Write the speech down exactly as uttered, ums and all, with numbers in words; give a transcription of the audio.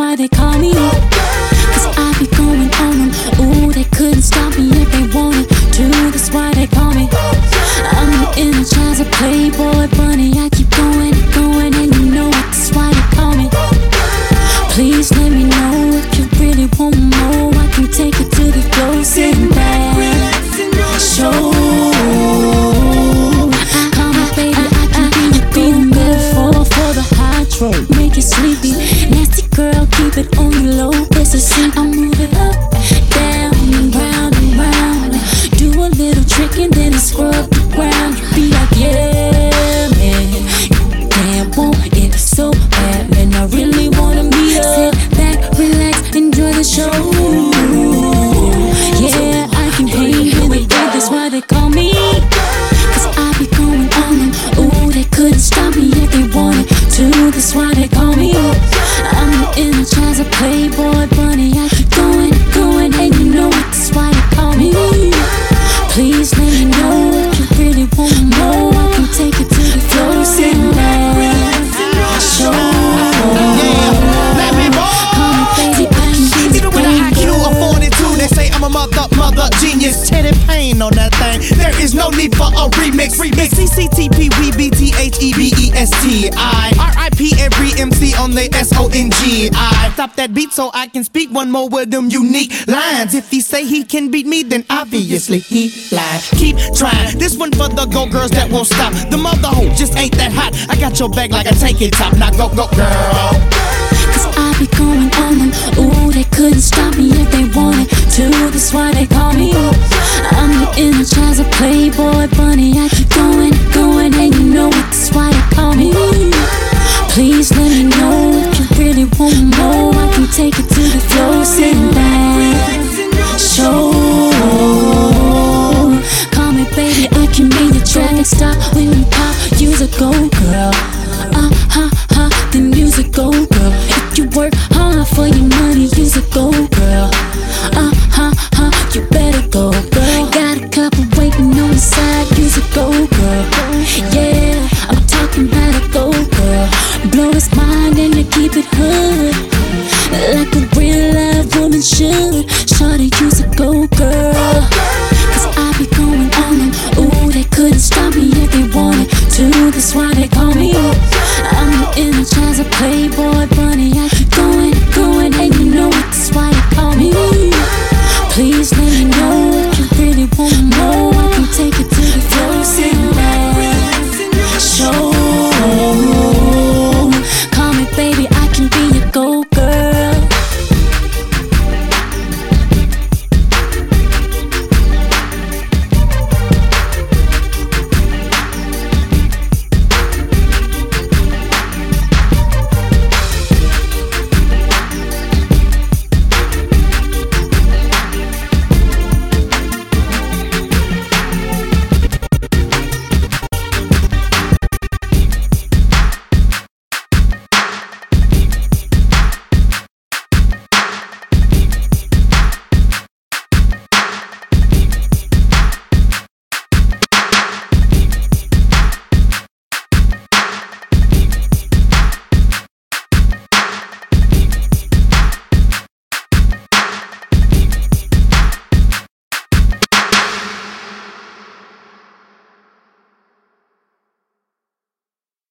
why they call me. Cause I be going on them. Ooh, they couldn't stop me if they wanted to. That's why they call me. I'm the inner child of Playboy bunny. I keep going and going, and you know it. That's why they call me. Please let me know if you really want more. I can take it to the floor, sitting back, show. Call me baby, I can be your be the metaphor for the hydro. Make you sleepy, nasty girl, keep it on the low. It's a sin, I move it up, down, and round and round. Do a little trick and then I scrub the ground. You be like, yeah, man, damn, want it so bad, man. I really wanna meet up. Sit back, relax, enjoy the show. Yeah, I can hang with it, that's why they call me. Cause I be going on them. Ooh, they couldn't stop me if they wanted to. That's why they call me. I'm the inner child of Playboy bunny. I keep going, going, and you know it. That's why they call me. Please let me know if you really want more. I can take it to the floor, sitting back, show. Even with an I Q of forty-two, they say I'm a mother, mother genius. Teddy Payne on that thing. There is no need for a remix. Remix. C C T P, we B T H E B E S T I. R I P every M C on the S O N G I. Stop that beat so I can speak one more with them unique lines. If he say he can beat me, then obviously he lied. Keep trying. This one for the go girls that won't stop. The mother hoe just ain't that hot. I got your back like a tank top. Now go, go, girl. Cause I be going on them. Ooh, they couldn't stop me if they wanted to. That's why they call me. I'm the inner child of Playboy bunny. I keep going, going, and you know it. That's why they call me. Please let me know if you really want more. I can take it to the floor, sitting back, show. Call me baby, I can be the traffic stop when you pop. You's a go girl. Uh, ha, ha, then you's a go girl. If you work hard for your money, you's a go